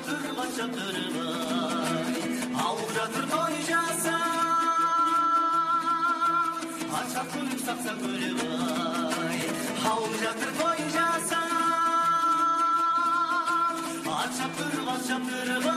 Ауыл жатыр той жаса, ашақ күліп сақса көлібай. Ауыл жатыр той жаса, ашақ күліп